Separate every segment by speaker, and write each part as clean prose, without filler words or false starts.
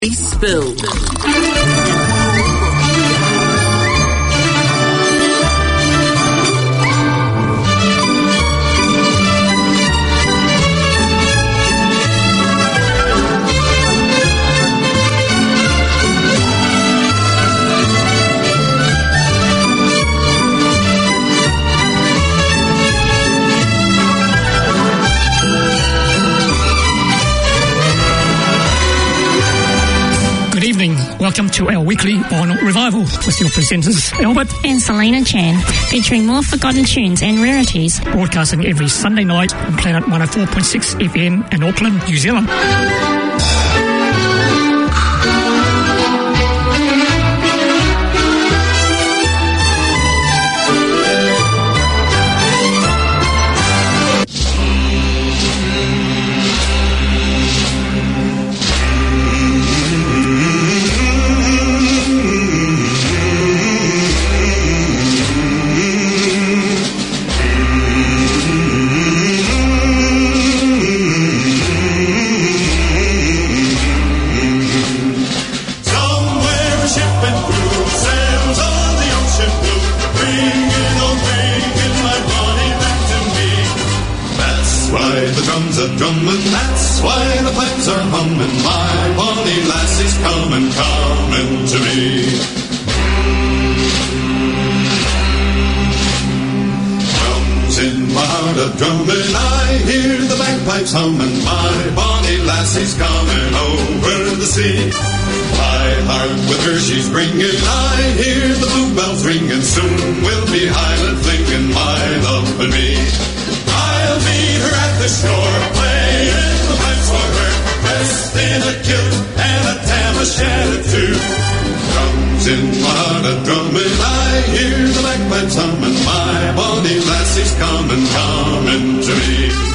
Speaker 1: Spill.
Speaker 2: Welcome to our weekly vinyl revival with your presenters Albert
Speaker 3: and Selena Chan, featuring more forgotten tunes and rarities.
Speaker 2: Broadcasting every Sunday night on Planet 104.6 FM in Auckland, New Zealand.
Speaker 4: Humming, my bonny lassie's coming over the sea. My heart with her she's bringing, I hear the bluebells ringing. Soon we'll be Highland flinging, my love and me. I'll meet her at the shore, playing the pipes for her, dressed in a kilt and a tam o' shanty too. Drums in my heart a drumming, I hear the bagpipes humming. My bonny lassie's coming, coming to me.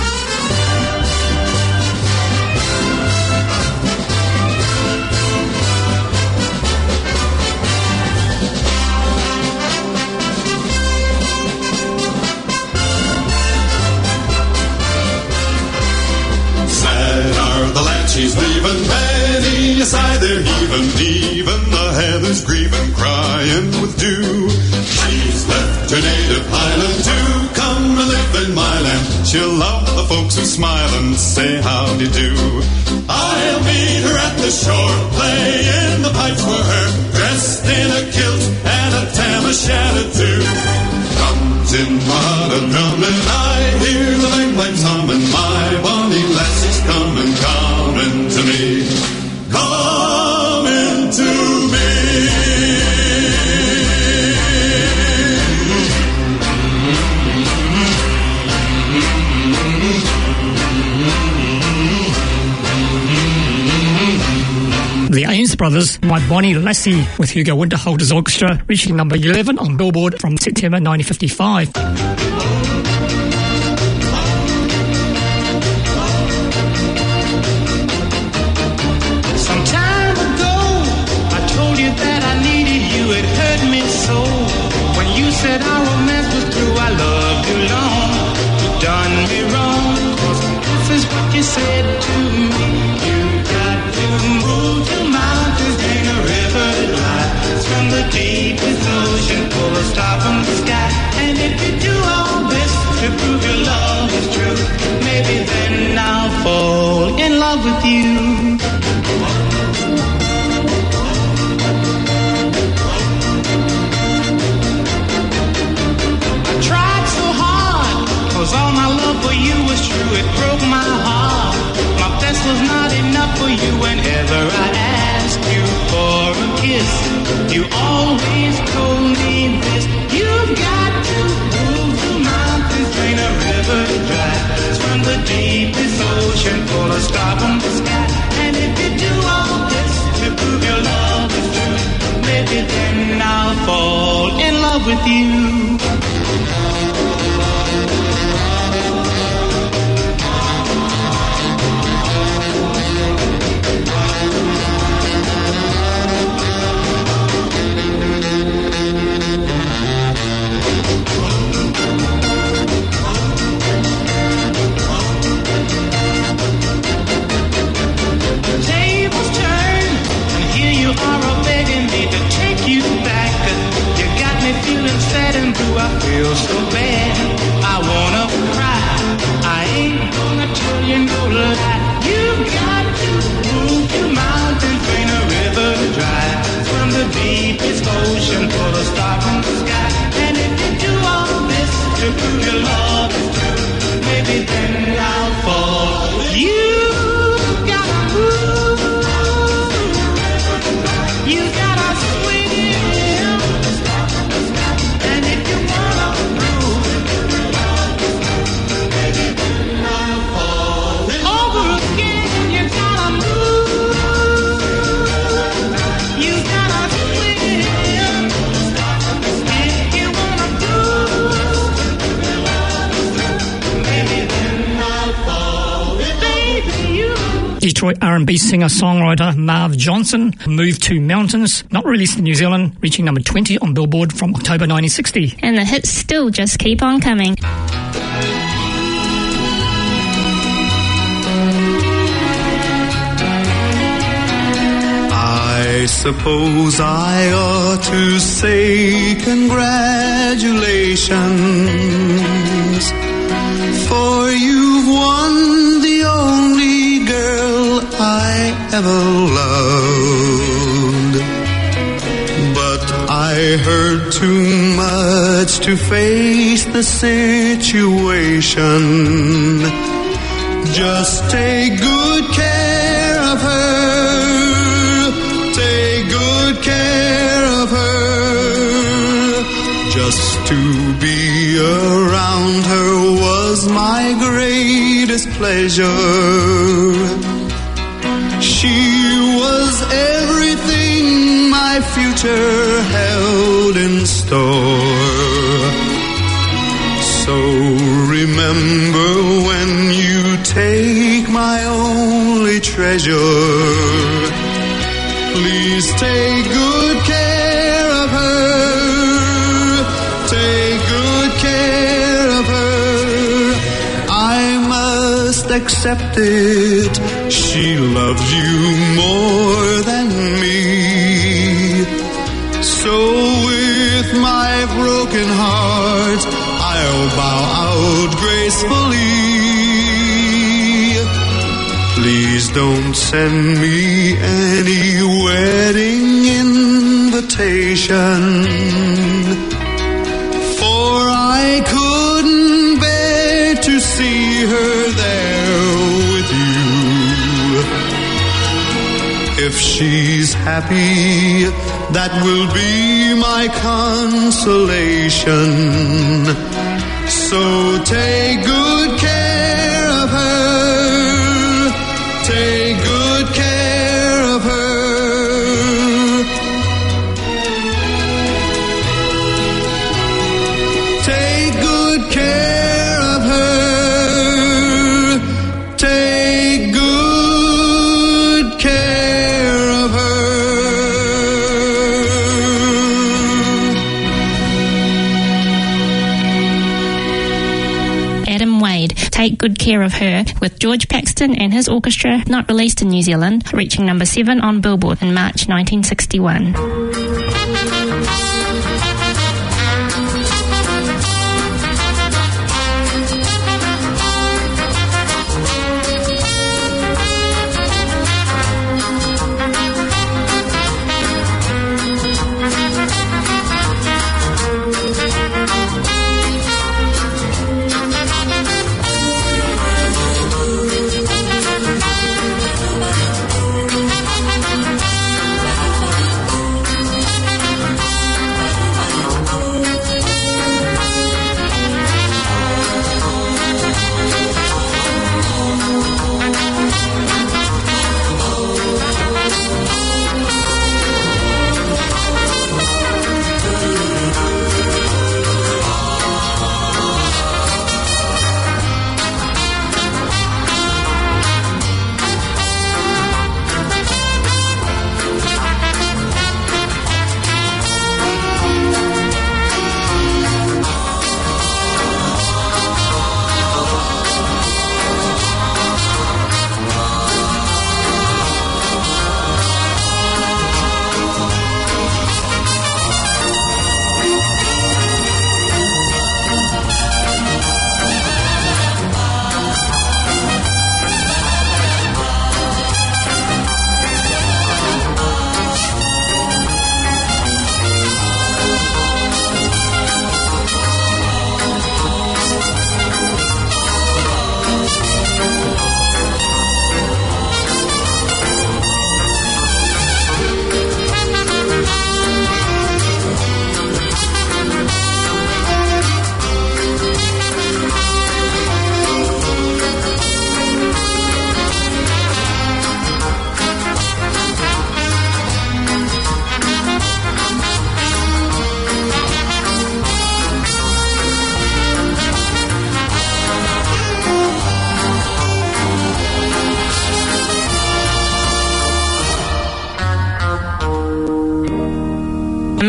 Speaker 4: She's leaving, many a sigh they're heaving, even the heather's grieving, crying with dew. She's left her native Highland to come and live in my land. She'll love the folks who smile and say howdy do. I'll meet her at the shore, playing the pipes for her, dressed in a kilt and a tam o' shanty too. Drums in my heart a drumming, I hear the bagpipes humming. My bonny lassie's coming, coming to me, coming to me.
Speaker 2: The Ames Brothers, My Bonny Lassie, with Hugo Winterhalter's orchestra, reaching number 11 on Billboard from September 1955.
Speaker 5: Said our romance was through, I loved you long. You done me wrong, 'cause this is what you said to me. You got to move to mountains, drain a river dry, swim the deepest ocean, pull a star from the sky. And if you do all this to prove your love is true, maybe then I'll fall in love with you. All my love for you was true, it broke my heart. My best was not enough for you. Whenever I asked you for a kiss, you always told me this: you've got to move the mountains, drain a river dry, swim the deepest ocean, pull a star from the sky. And if you do all this to prove your love is true, maybe then I'll fall in love with you.
Speaker 2: Detroit R&B singer-songwriter Marv Johnson, Move to Mountains, not released in New Zealand, reaching number 20 on Billboard from October 1960.
Speaker 3: And the hits still just keep on coming.
Speaker 4: I suppose I ought to say congratulations, for you've won the only girl I ever loved. But I heard too much to face the situation. Just take good care of her. Take good care of her. Just to be around her was my greatest pleasure. She was everything my future held in store. So remember when you take my only treasure, please take good care of her. Take good care of her. I must accept it. She loves you more than me. So with my broken heart, I'll bow out gracefully. Please don't send me any wedding invitation, for I couldn't bear to see her there with you. If she's happy, that will be my consolation. So take good care of her. Take good care of her. Take good care of her. Take good care of her.
Speaker 3: Adam Wade, Take Good Care of Her, with George Paxton and his orchestra, not released in New Zealand, reaching number 7 on Billboard in March 1961.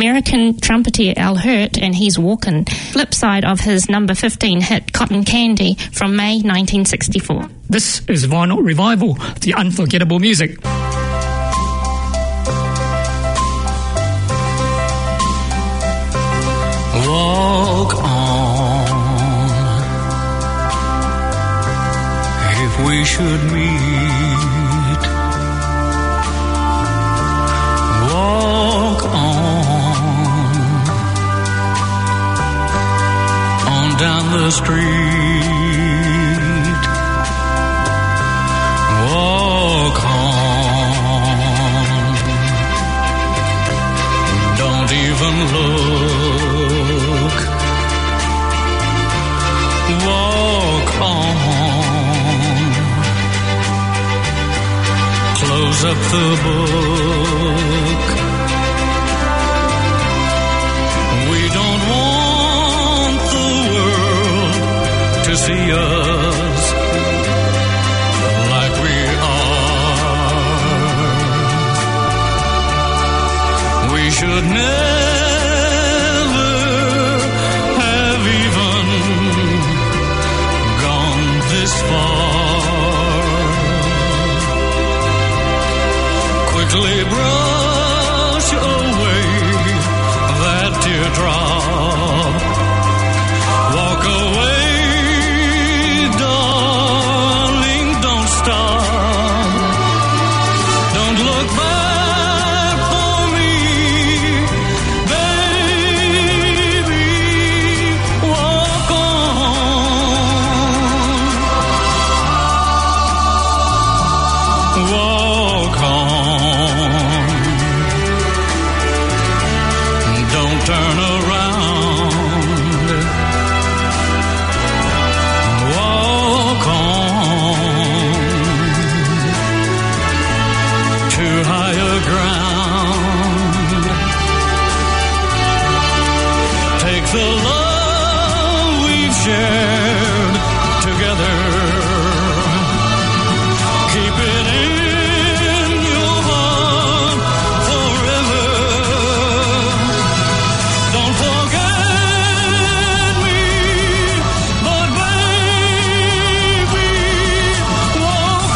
Speaker 3: American trumpeter Al Hirt and He's Walkin', flip side of his number 15 hit Cotton Candy from May 1964.
Speaker 2: This is Vinyl Revival, the unforgettable music.
Speaker 1: Walk on, if we should meet. Walk on down the street. Walk on, don't even look. Walk on, close up the book. We don't want the world to see us like we are. We should never have even gone this far. Quickly brush away that teardrop. Walk away, darling, don't stop. Don't look back for me, baby. Walk on. Walk on. Don't turn around. Walk on to higher ground. Take the love we've shared together. Keep it in your heart forever. Don't forget me, but baby, walk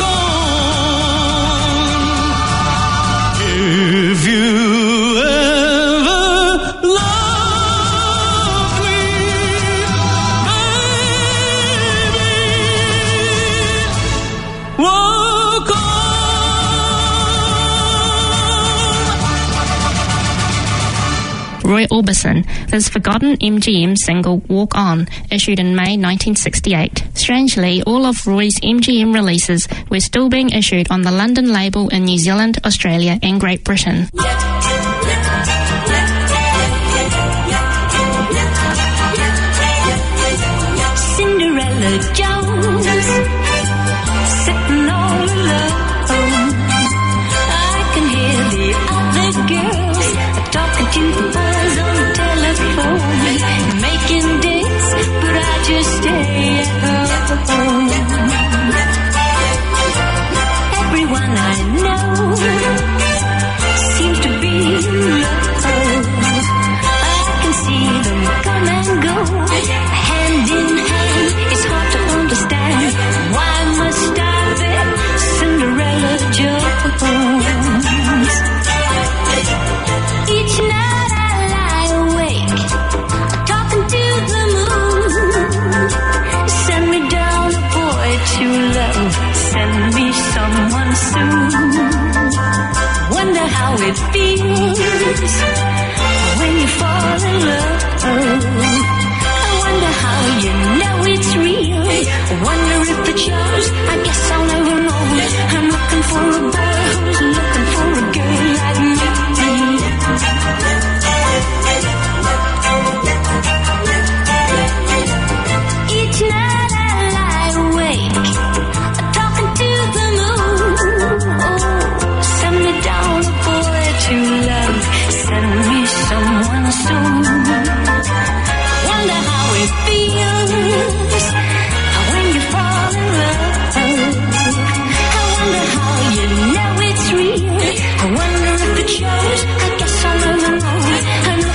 Speaker 1: on. If you ever love me, baby, walk on.
Speaker 3: Roy Orbison, his forgotten MGM single Walk On, issued in May 1968. Strangely, all of Roy's MGM releases were still being issued on the London label in New Zealand, Australia and Great Britain.
Speaker 6: Cinderella Jones, sitting all alone. I can hear the other girls talking to the boys on the telephone, making dates, but I just stay at home. Everyone I know seems to be in love. I can see them come and go, hand in hand. It's hard to understand. Why must I be Cinderella Jones? Each night I lie awake, talking to the moon. Send me down a boy to love, send me someone soon. Wonder how it feels when you fall in love. I wonder how you know it's real. I wonder if it shows. I guess I'll never know. I'm looking for a boy who's looking for a girl like me. Each night I lie awake, talking to the moon. Oh, send me down a boy to love, send me someone soon. Wonder how it feels when you fall in love. I wonder how you know it's real. I wonder if it shows. I guess I'll never know. I'm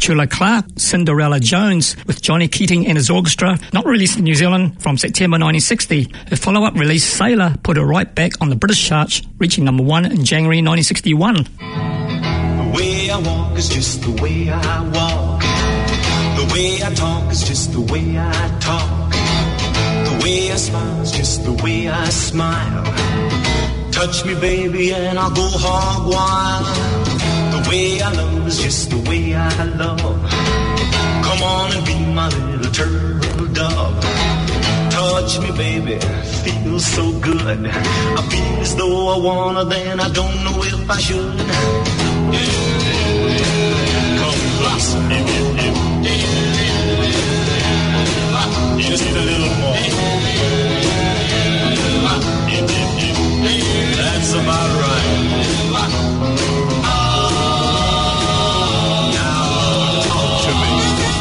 Speaker 2: Petula Clark, Cinderella Jones with Johnny Keating and his orchestra, not released in New Zealand from September 1960. Her follow-up release, Sailor, put her right back on the British charts, reaching number 1 in January 1961.
Speaker 7: The way I walk is just the way I walk. The way I talk is just the way I talk. The way I smile is just the way I smile. Touch me, baby, and I'll go hog wild. The way I love is just the way I love. Come on and be my little turtle dove. Touch me, baby, feels so good. I feel as though I wanna, then I don't know if I should. Come blossom, just a little more. That's about right. Now talk to me.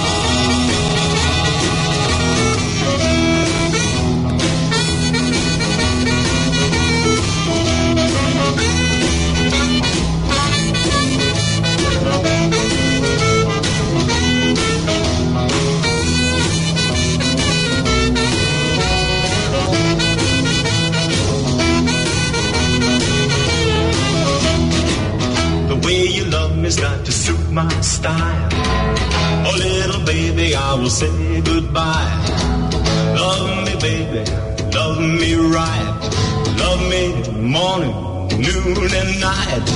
Speaker 7: Has got to suit my style. Oh, little baby, I will say goodbye. Love me, baby, love me right. Love me morning, noon, and night.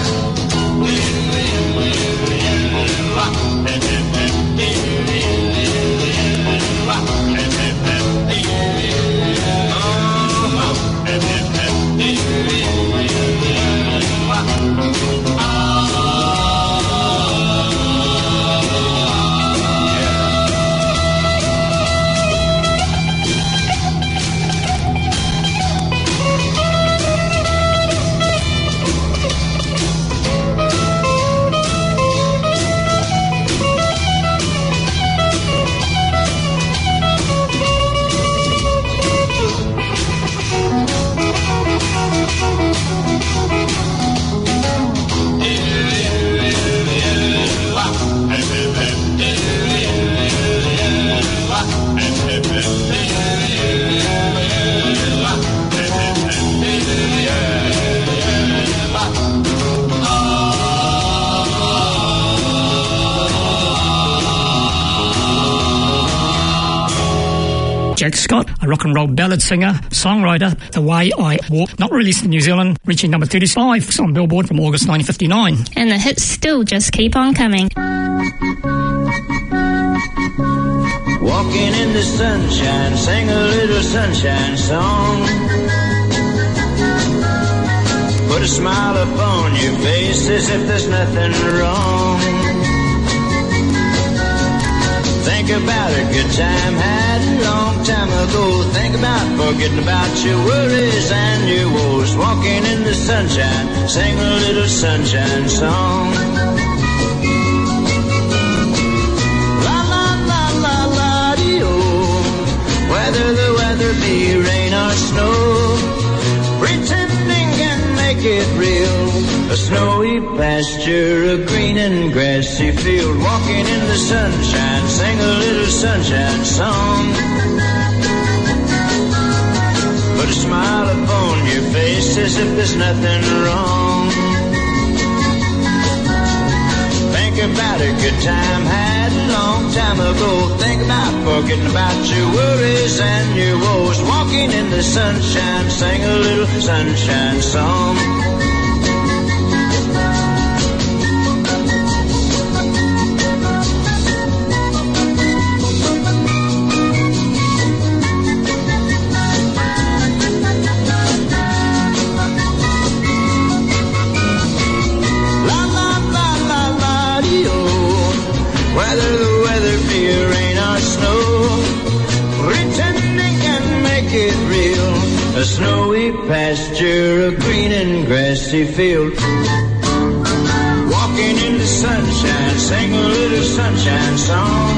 Speaker 2: Jack Scott, a rock and roll ballad singer, songwriter, The Way I Walk, not released in New Zealand, reaching number 35 on Billboard from August 1959.
Speaker 3: And the hits still just keep on coming.
Speaker 8: Walking in the sunshine, sing a little sunshine song. Put a smile upon your face as if there's nothing wrong. Think about a good time had a long time ago. Think about forgetting about your worries and your woes. Walking in the sunshine, sing a little sunshine song. La la la la la dee oh. Whether the weather be rain or snow, pretending can make it real. A snowy pasture, a green and grassy field. Walking in the sunshine, sing a little sunshine song. Put a smile upon your face as if there's nothing wrong. Think about a good time had a long time ago. Think about forgetting about your worries and your woes. Walking in the sunshine, sing a little sunshine song. Whether the weather be rain or snow, pretending can make it real. A snowy pasture, a green and grassy field. Walking in the sunshine, sing a little sunshine song.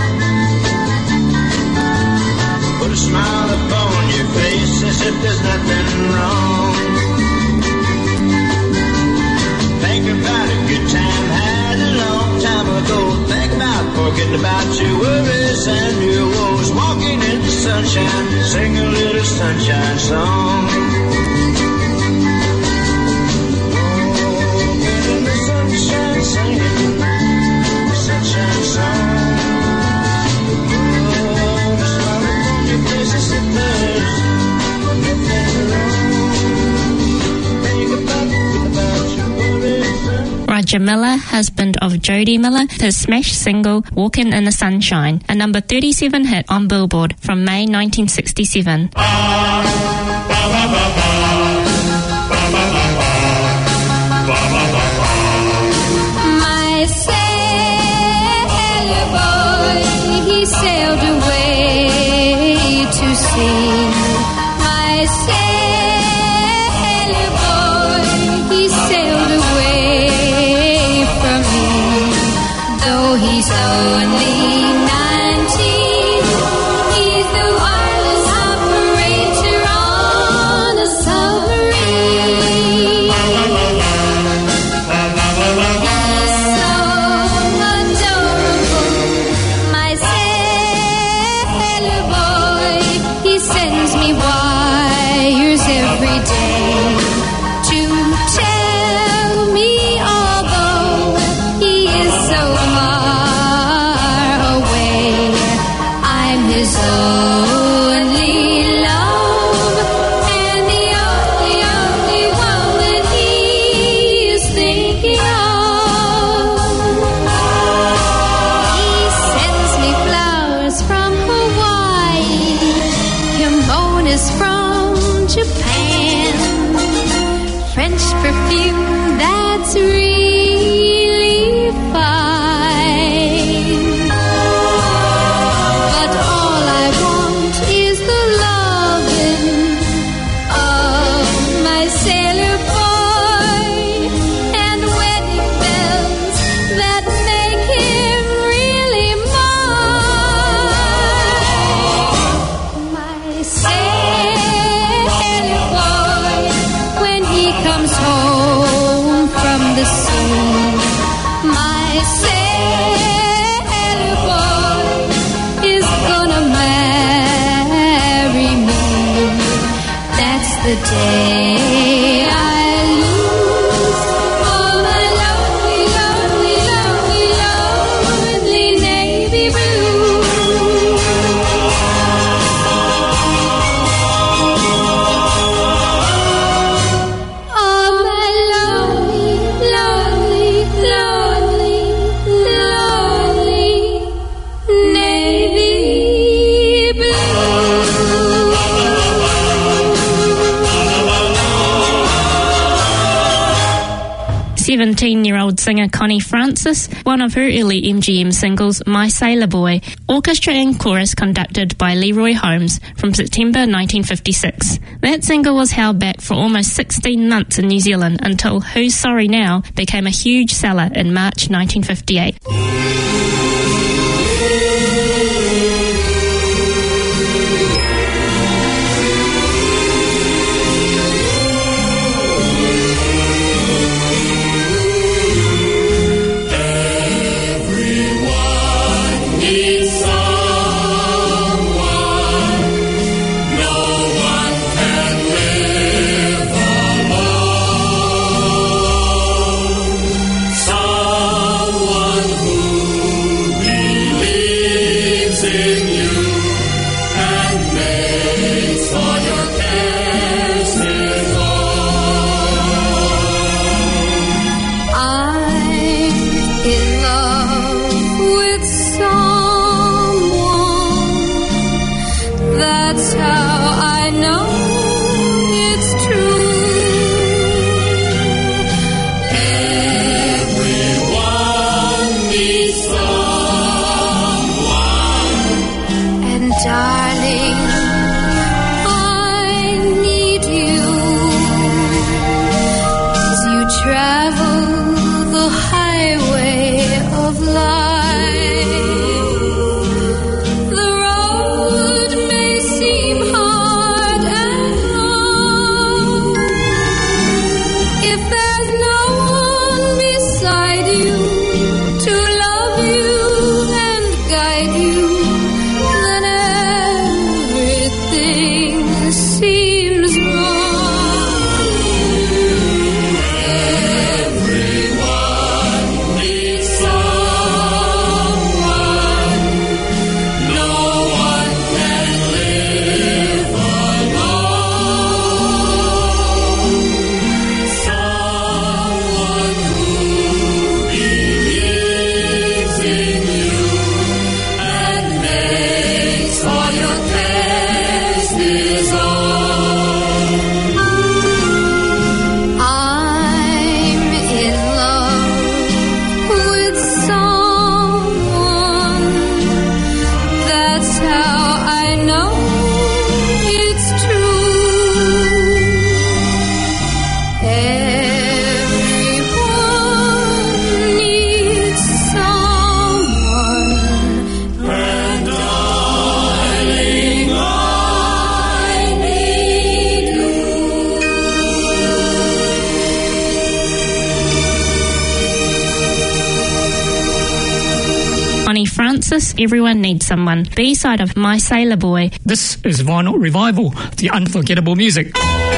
Speaker 8: Put a smile upon your face as if there's nothing wrong. Think about a good time had a long time ago. Think about forget about your worries and your woes. Walking in the sunshine, sing a little sunshine song. Walking in the sunshine, singing sunshine song. Oh, the smile upon your face is if there's nothing wrong. Think about your worries and
Speaker 3: Roger Miller, husband of Jodie Miller, his smash single Walkin' in the Sunshine, a number 37 hit on Billboard from May 1967.
Speaker 6: My sailor boy, he sailed away to sea. My sailor boy, he sailed away from me. Though he's only 19, he's the wireless operator on a submarine. He's so adorable, my sailor boy. He sends me wires every day to tell me, although he is so far away, I'm his only love and the only woman he is thinking of. He sends me flowers from Hawaii, kimonos from Japan, French perfume that's really fine. But all I want is the loving of my sailor boy and wedding bells that make him really mine. My sailor boy, when he comes home from the sea, my sailor boy is gonna marry me. That's the day I lose all my lonely, lonely, lonely, lonely navy blues. All my lonely, lonely, lonely, lonely navy blues.
Speaker 3: 17-year-old singer Connie Francis, one of her early MGM singles, My Sailor Boy, orchestra and chorus conducted by Leroy Holmes from September 1956. That single was held back for almost 16 months in New Zealand until Who's Sorry Now became a huge seller in March 1958.
Speaker 1: Someone who
Speaker 3: Francis, Everyone Needs Someone, B-side of My Sailor Boy.
Speaker 2: This is Vinyl Revival, the unforgettable music.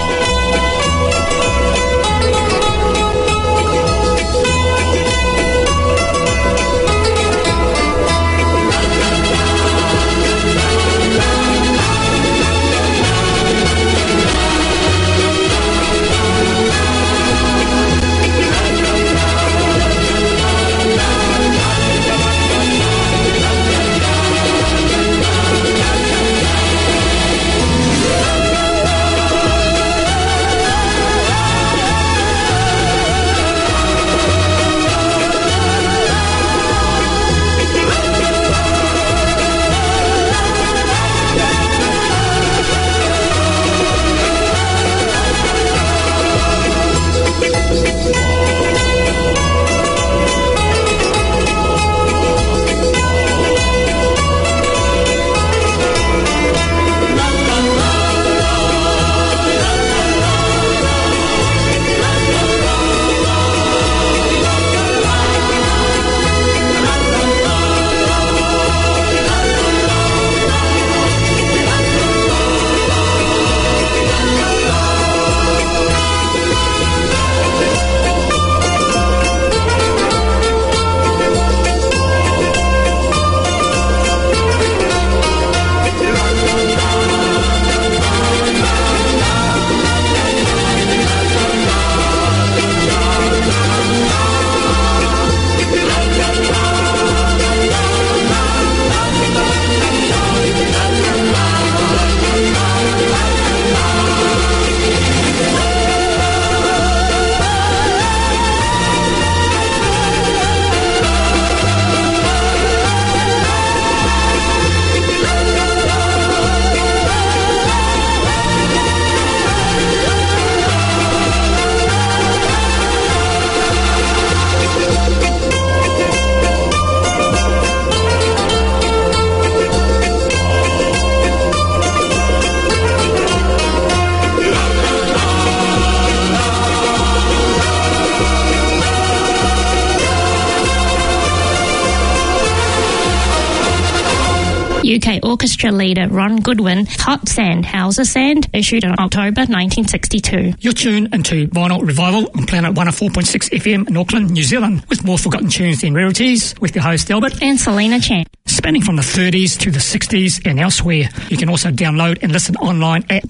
Speaker 3: UK orchestra leader Ron Goodwin, Hot Sand, How's a Sand, issued in October 1962.
Speaker 2: You're tuned into Vinyl Revival on Planet 104.6 FM in Auckland, New Zealand, with more forgotten tunes than rarities, with your host Albert
Speaker 3: and Selena Chan.
Speaker 2: Spanning from the 30s to the 60s and elsewhere. You can also download and listen online at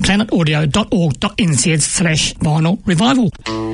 Speaker 2: planetaudio.org.nz/Vinyl Revival.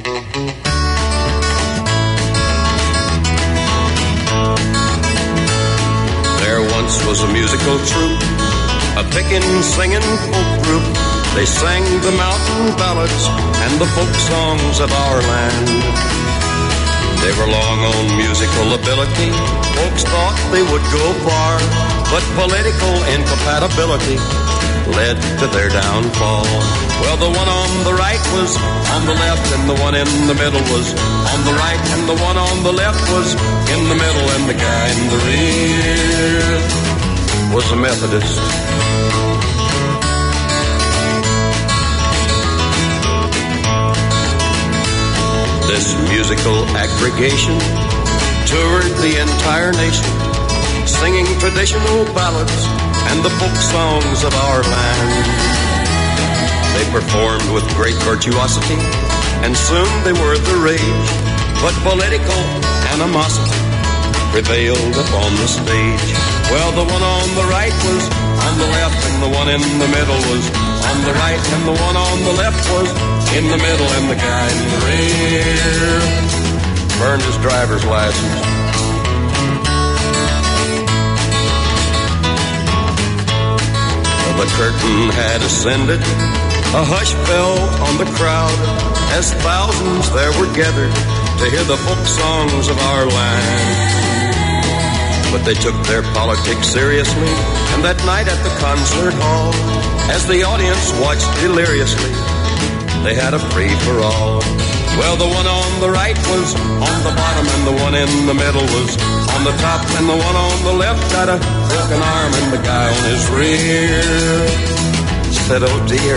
Speaker 9: Once was a musical troupe, a pickin' singing folk group. They sang the mountain ballads and the folk songs of our land. They were long on musical ability. Folks thought they would go far, but political incompatibility led to their downfall. Well, the one on the right was on the left, and the one in the middle was on the right, and the one on the left was in the middle, and the guy in the rear was a Methodist. This musical aggregation toured the entire nation, singing traditional ballads and the folk songs of our land. They performed with great virtuosity, and soon they were the rage. But political animosity prevailed upon the stage. Well, the one on the right was on the left, and the one in the middle was on the right, and the one on the left was in the middle, and the guy in the rear burned his driver's license. The curtain had ascended, a hush fell on the crowd as thousands there were gathered to hear the folk songs of our land. But they took their politics seriously, and that night at the concert hall, as the audience watched deliriously, they had a free-for-all. Well, the one on the right was on the bottom, and the one in the middle was on the top, and the one on the left got a broken arm, and the guy on his rear said, oh dear.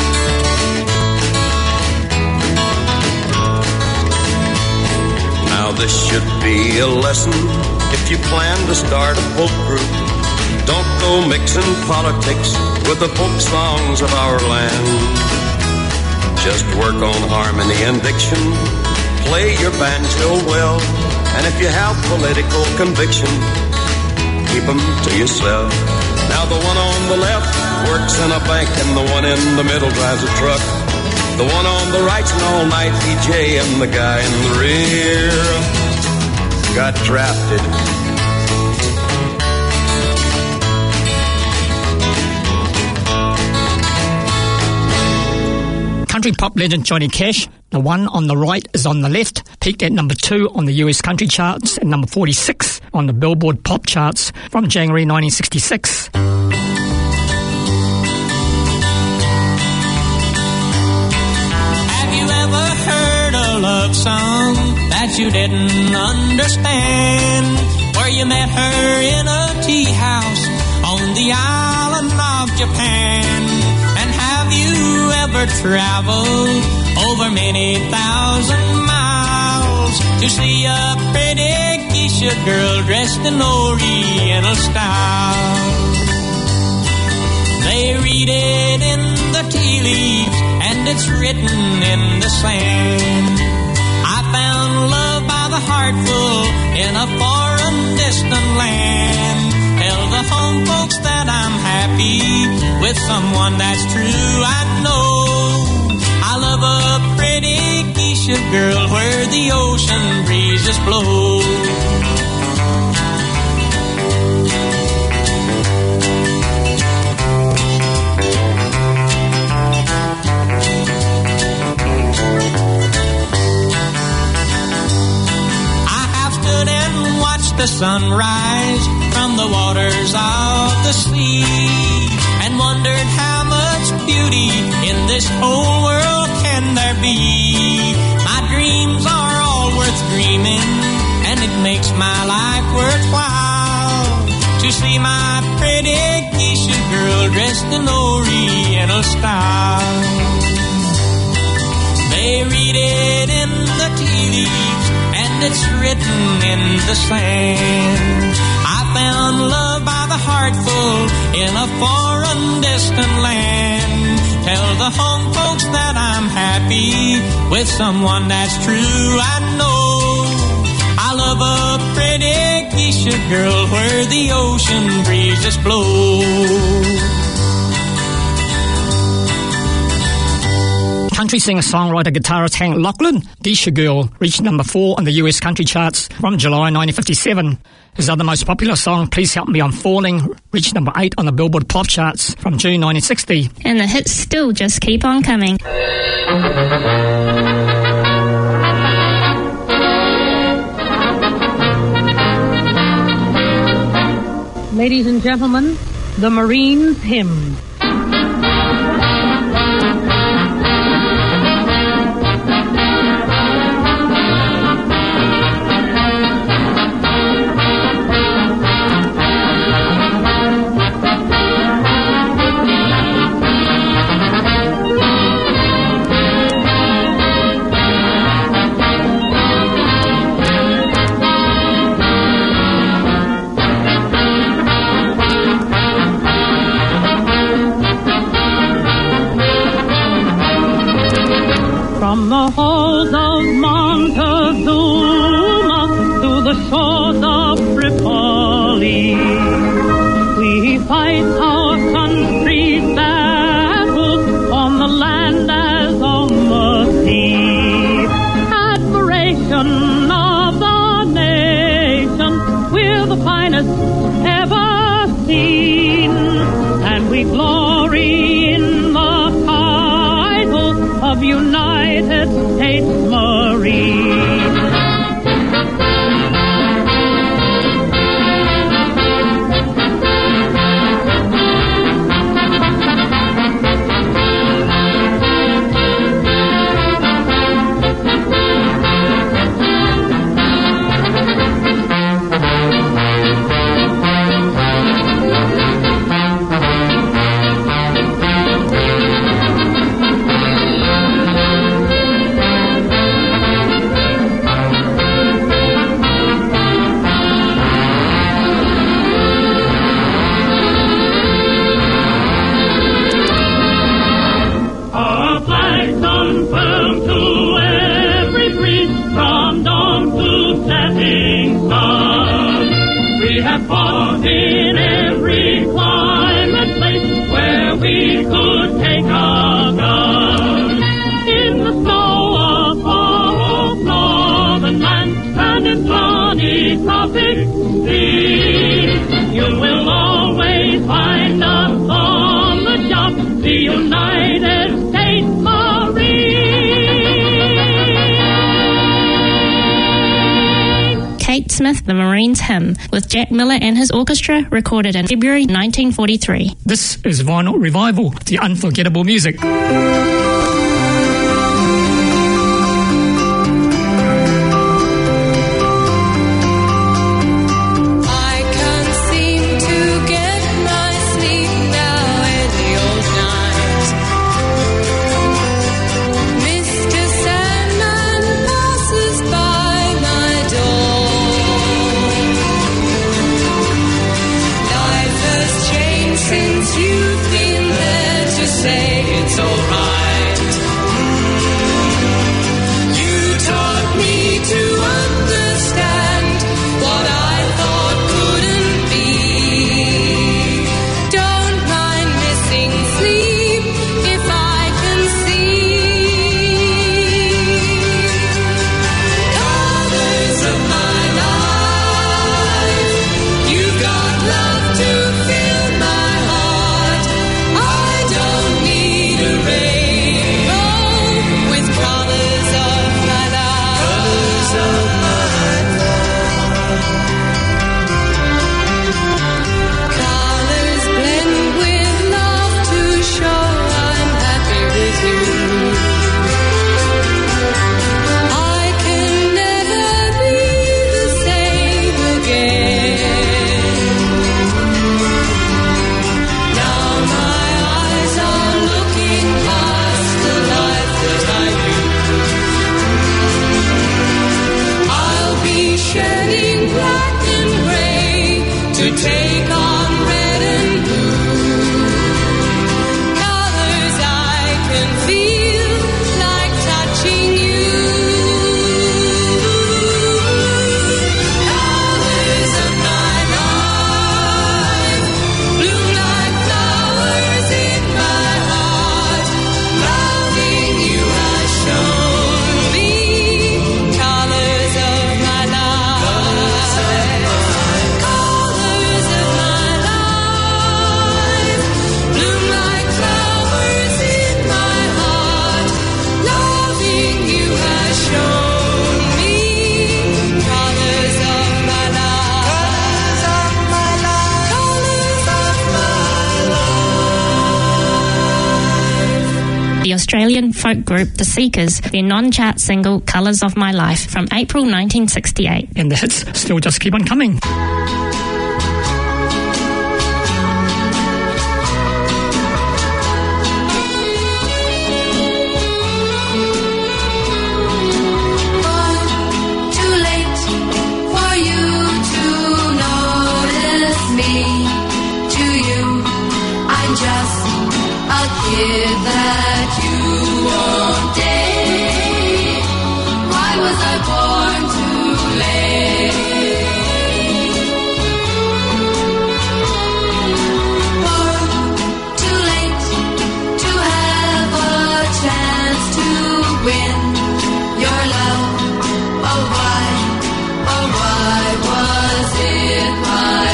Speaker 9: Now this should be a lesson. If you plan to start a folk group, don't go mixing politics with the folk songs of our land. Just work on harmony and diction, play your banjo well, and if you have political conviction, keep them to yourself. Now the one on the left works in a bank and the one in the middle drives a truck. The one on the right's an all-night DJ and the guy in the rear got drafted.
Speaker 2: Country pop legend Johnny Cash, the one on the right is on the left, peaked at number 2 on the US country charts and number 46 on the Billboard pop charts from January 1966.
Speaker 5: Have you ever heard a love song that you didn't understand? Where you met her in a tea house on the island of Japan? And have you ever traveled over many thousand miles to see a pretty geisha girl dressed in Oriental style? They read it in the tea leaves and it's written in the sand. I found love by the heartful in a foreign distant land. Tell the home folks that I'm happy with someone that's true. I know I love a pretty geisha girl where the ocean breezes blow. The sunrise from the waters of the sea, and wondered how much beauty in this whole world can there be. My dreams are all worth dreaming, and it makes my life worthwhile to see my pretty geisha girl dressed in Oriental style. They read it in the tea leaves and it's written in the sand. I found love by the heartful in a foreign distant land. Tell the home folks that I'm happy with someone that's true. I know I love a pretty geisha girl where the ocean breezes blow.
Speaker 2: Country singer-songwriter guitarist Hank Locklin, Geisha Girl, reached number 4 on the US country charts from July 1957. His other most popular song, Please Help Me I'm Falling, reached number 8 on the Billboard pop charts from June 1960.
Speaker 3: And the hits still just keep on coming.
Speaker 10: Ladies and gentlemen, the Marines Hymn. From the halls of Montezuma to the shores of Tripoli, we fight our country's battles on the land as on the sea. Admiration of the nation, we're the finest ever seen, and we glory in the title of United States Marine.
Speaker 11: have fought in every climate place where we could take our guns. In the snow of far-off northern lands and in sunny tropic seas, you will always find us on the job, the United States Marines.
Speaker 3: Kate Smith, The Marines Hymn, with Jack Miller and his orchestra, recorded in February 1943.
Speaker 2: This is Vinyl Revival, the unforgettable music.
Speaker 12: Since you've been there to say it's alright, you taught me to understand what I thought couldn't be. Don't mind missing sleep if I can see colors of my life. You've got love to fill my take on red and blue, colors I can feel like touching you, colors of my life, bloom like flowers in my heart, loving you has shown me, colors of my life, colors of my life.
Speaker 3: The Australian folk group The Seekers, their non-chart single Colours of My Life from April 1968.
Speaker 2: And the hits still just keep on coming.
Speaker 12: Too late for you to notice me. To you, I'm just a kid that you won't date. Why was I born too late? Born too late to have a chance to win your love. Oh why was it my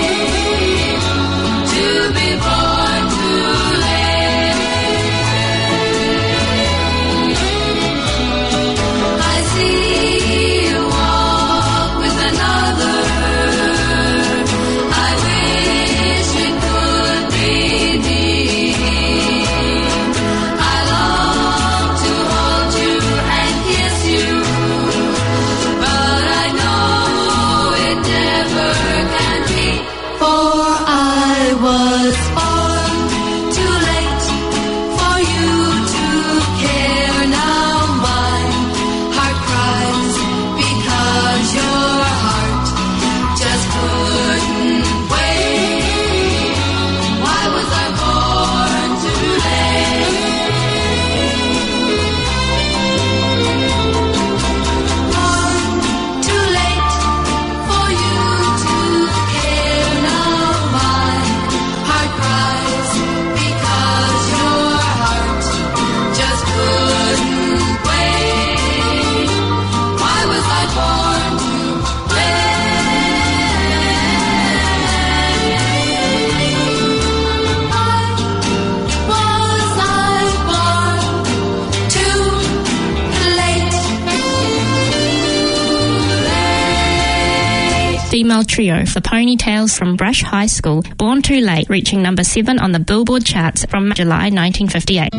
Speaker 12: fate to be born too late?
Speaker 3: female trio, the Ponytails from Brush High School, Born Too Late, reaching number 7 on the Billboard charts from July 1958.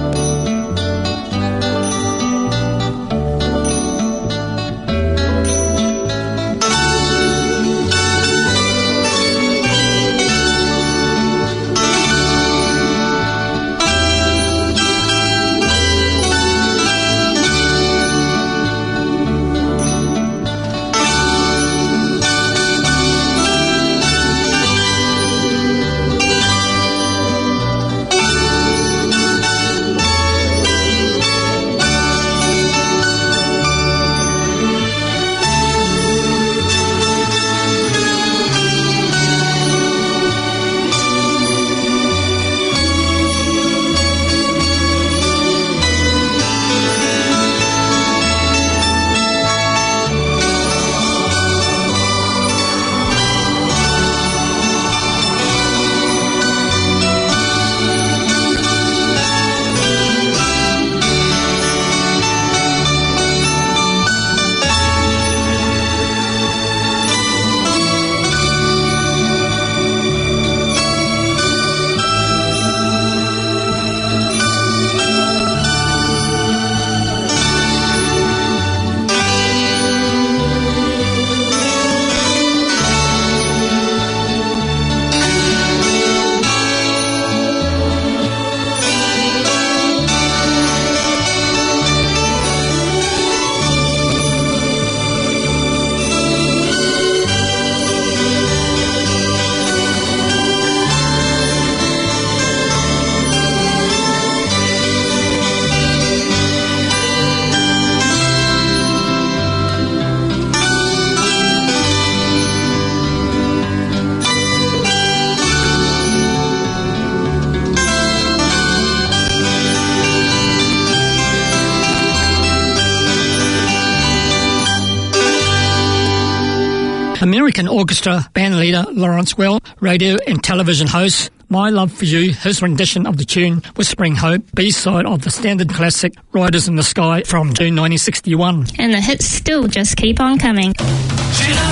Speaker 2: American orchestra band leader Lawrence Welk, radio and television host. My Love for You, his rendition of the tune Whispering Hope, B-side of the standard classic Riders in the Sky from June 1961.
Speaker 3: And the hits still just keep on coming.
Speaker 1: She loves you,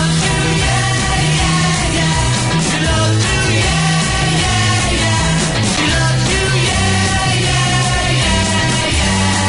Speaker 1: yeah, yeah, yeah. She loves you, yeah, yeah, yeah. She loves you, yeah, yeah, yeah,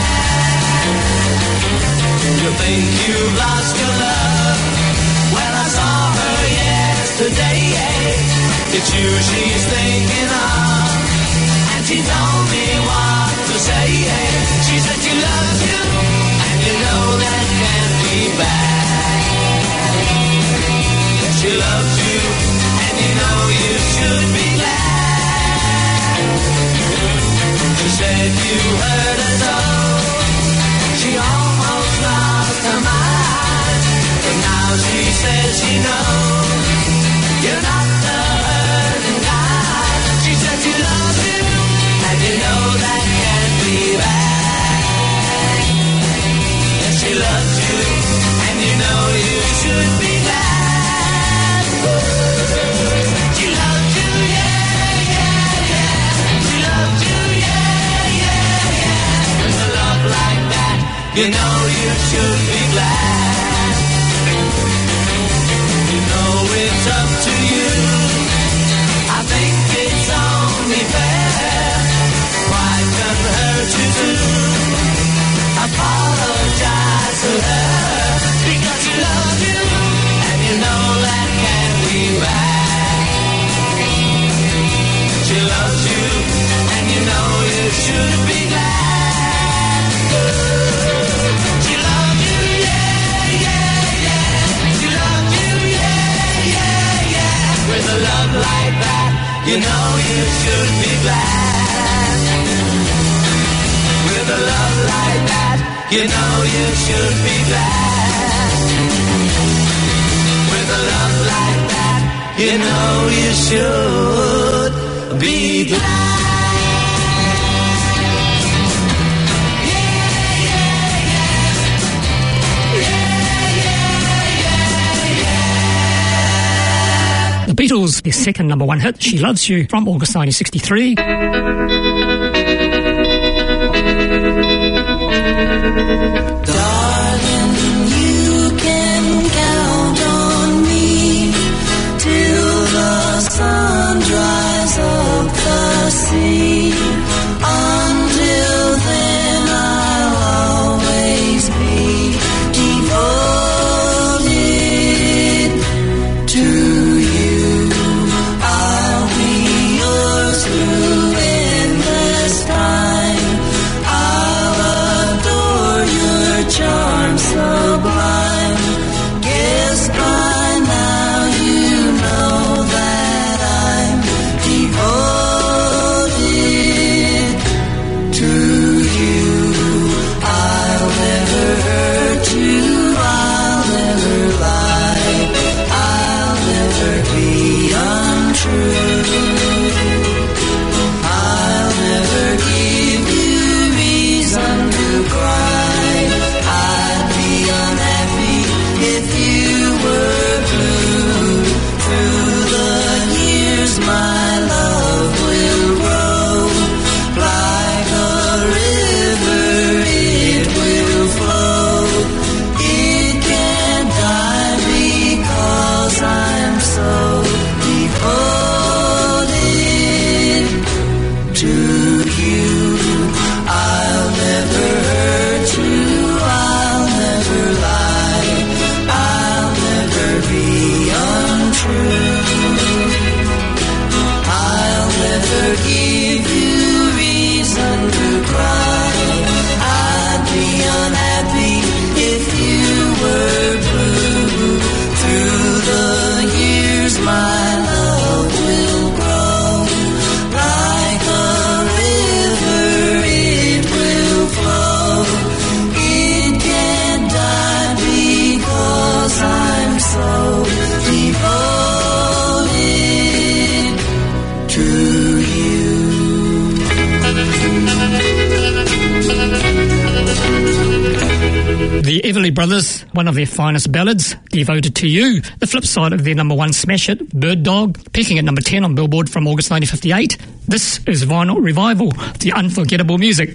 Speaker 1: yeah. You think you've lost your love? Well, I saw her yesterday. It's you she's thinking of, and she told me what to say. She said she loves you, and you know that can't be bad. She loves you, and you know you should be glad. She said you hurt her so, she almost lost her mind. But now she says she knows you're not the hurting guy. She said she loves you, and you know that can't be bad. Yes, she loves you, and you know you should be glad. She loves you, yeah, yeah, yeah. She loves you, yeah, yeah, yeah. With a love like that, you know you should be glad. You know it's up to you. I think it's only fair. Pride can hurt you too. Apologize to her because she loves you, and you know that can't be bad. She loves you, and you know you should be glad. She loves you, yeah, yeah, yeah. She loves you, yeah, yeah, yeah. With a love like that, you know you should be glad. With a love like that, you know you should be glad. With a love like that, you know you should be glad.
Speaker 2: The Beatles, their second number one hit, She Loves You, from August 1963.
Speaker 6: Darling, you can count on me.
Speaker 2: Everly Brothers, one of their finest ballads, Devoted to You. The flip side of their number one smash hit, Bird Dog, peaking at number 10 on Billboard from August 1958. This is Vinyl Revival, the unforgettable music.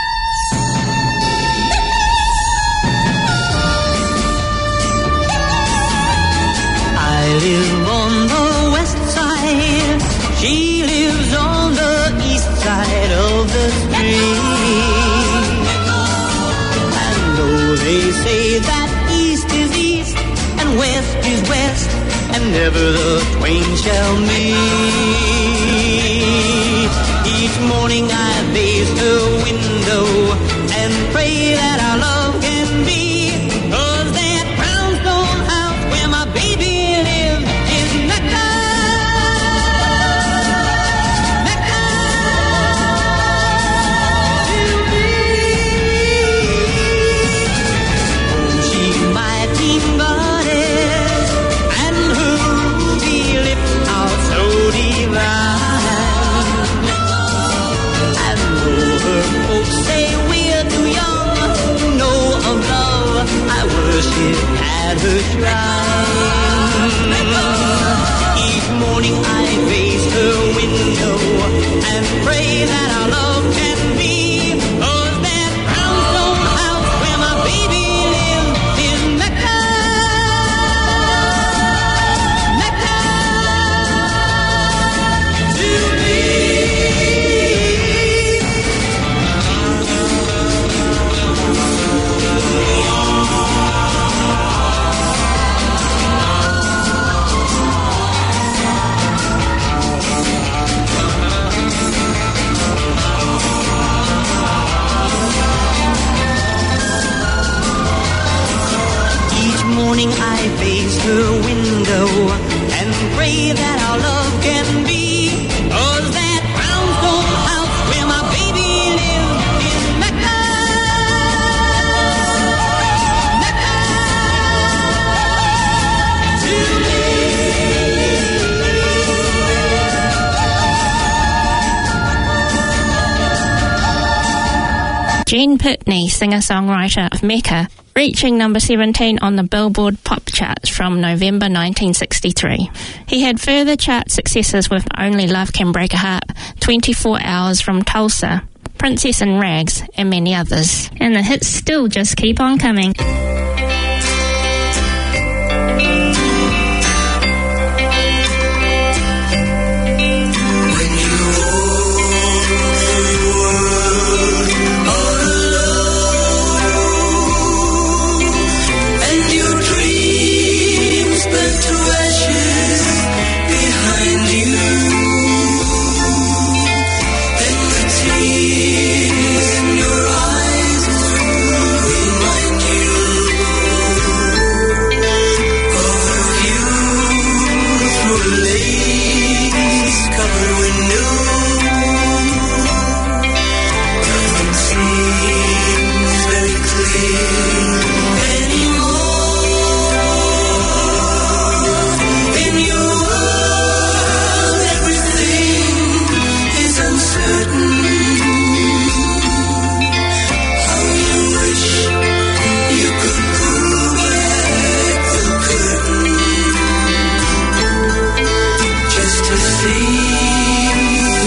Speaker 8: I live on the west side, she lives on the east side of the street. And though they say that east is east and west is west, and never the twain shall meet, each morning I face the window and pray that our love can be. 'Cause that brownstone house where my baby lives is Mecca. Mecca to me. Oh, she's my teen goddess, and her ruby lips are so divine. And though her folks say we're too young to know of love, I worship at her shrine. Each morning I face her window and pray that our love can be. 'Cause that brownstone house where my baby lives is Mecca. Mecca to me. Morning I face her window and pray that our love can be. 'Cause that brownstone house where my baby lives is Mecca. Mecca to me.
Speaker 3: Gene Pitney, singer-songwriter of Mecca, reaching number 17 on the Billboard pop charts from November 1963. He had further chart successes with Only Love Can Break a Heart, 24 Hours from Tulsa, Princess in Rags, and many others. And the hits still just keep on coming.
Speaker 1: To see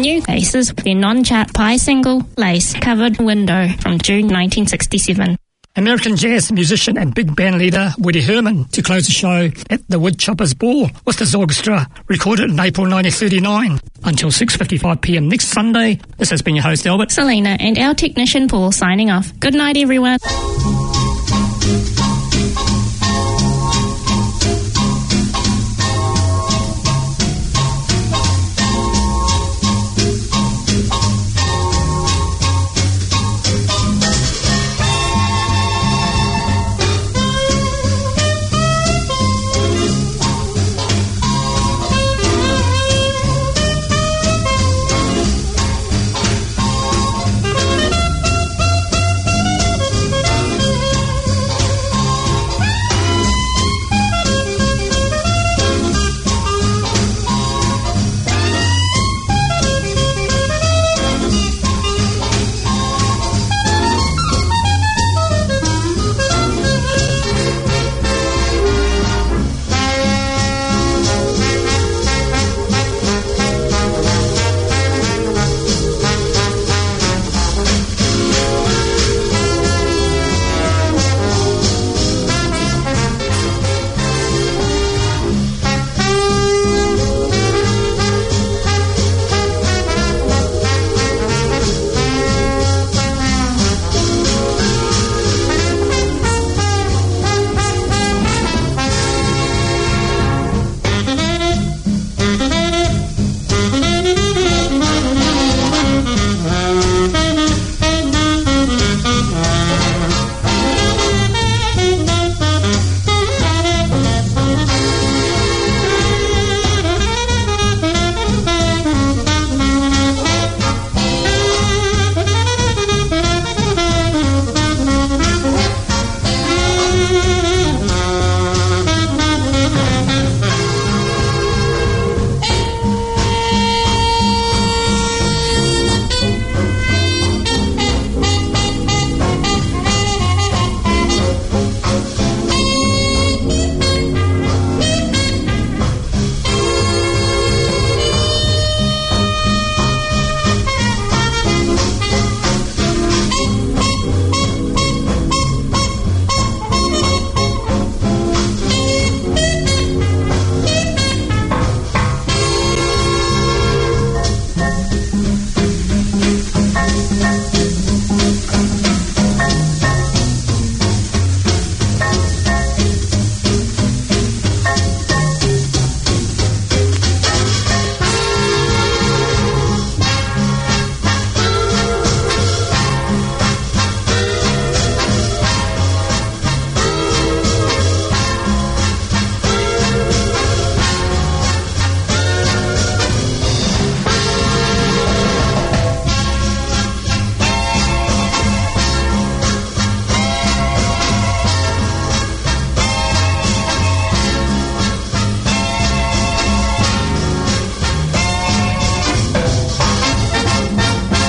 Speaker 3: New Laces, their non-chart pie single, Lace-Covered Window, from June 1967.
Speaker 2: American jazz musician and big band leader Woody Herman to close the show at the Woodchoppers Ball with the Zorgstra, recorded in April 1939. Until 6:55 p.m. next Sunday, this has been your host Albert,
Speaker 3: Selena, and our technician Paul signing off. Good night, everyone.